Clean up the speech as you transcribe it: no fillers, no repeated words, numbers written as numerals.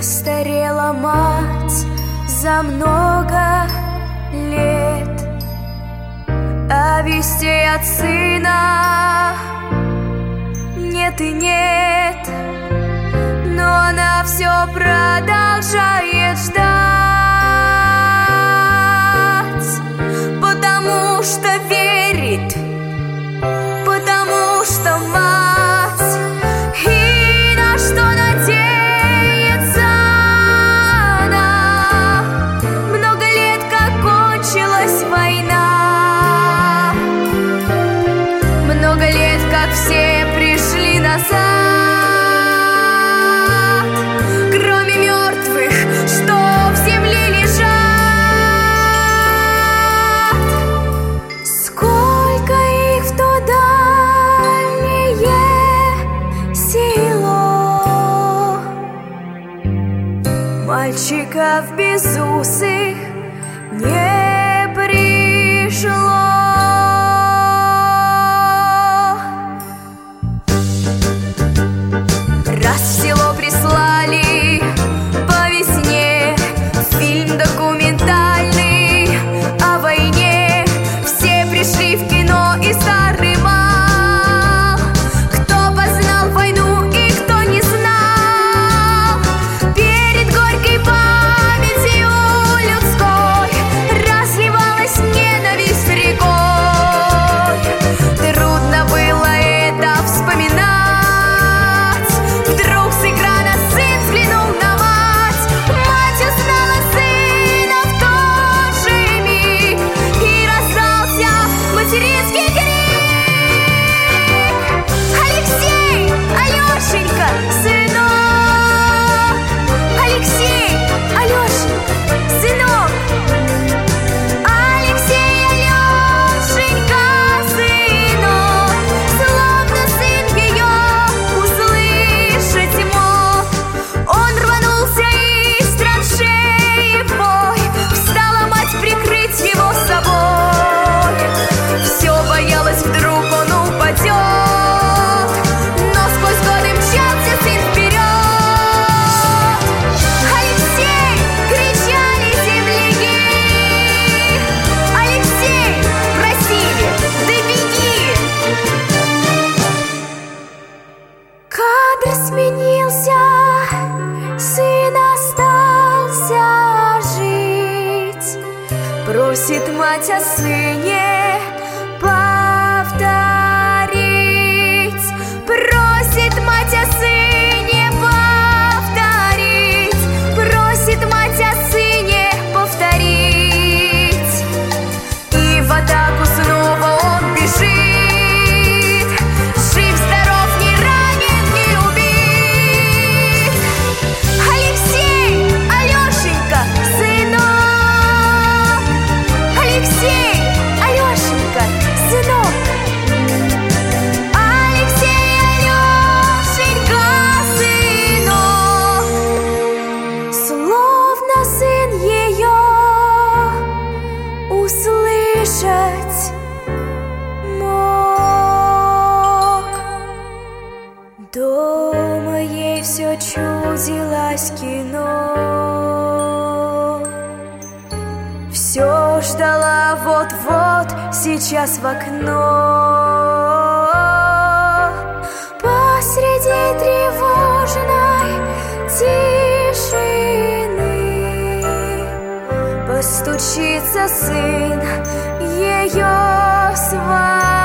Постарела мать за много лет, а вестей от сына нет и нет. Но она все продолжает ждать, потому что верит, потому что мать, и на что надеется она. Много лет, как кончилась война, много лет, как все пришли назад. Мальчиков безусых не пришло. Раз в село прислали по весне фильм документальный о войне, все пришли в кино и старый мал. Кто познал войну и кто не знал, перед горькой памятью людской разливалась ненависть рекой. Трудно было это вспоминать. Вдруг с экрана сын взглянул на мать. Мать узнала сына в тот же миг, и раздался материнский крик: Алексей, Алешенька, сынок! Алексей, Алешенька, сынок! Алексей, Алешенька, сынок! Словно сын ее услышать мог. Он рванулся из траншеи в бой, встала мать прикрыть его собой. Все боялась, вдруг он упадет, но сквозь годы мчался сын вперед. Алексей, кричали земляки, Алексей, просили, да беги. Кадр сменился, сын остался жить. Просит мать о сыне повторить. Просит мать о сыне повторить. Просит мать о сыне повторить. И в атаку снова он бежит. Жив, здоров, не ранен, не убит. Алексей, Алешенька, сынок! Алексей, Алешенька, сынок! Алексей, Алешенька, сынок! Словно сын ее услышать мог. Дома ей все чудилось кино. Все ждала вот-вот, сейчас в окно. Посреди тревожной тишины постучится сын ее звать.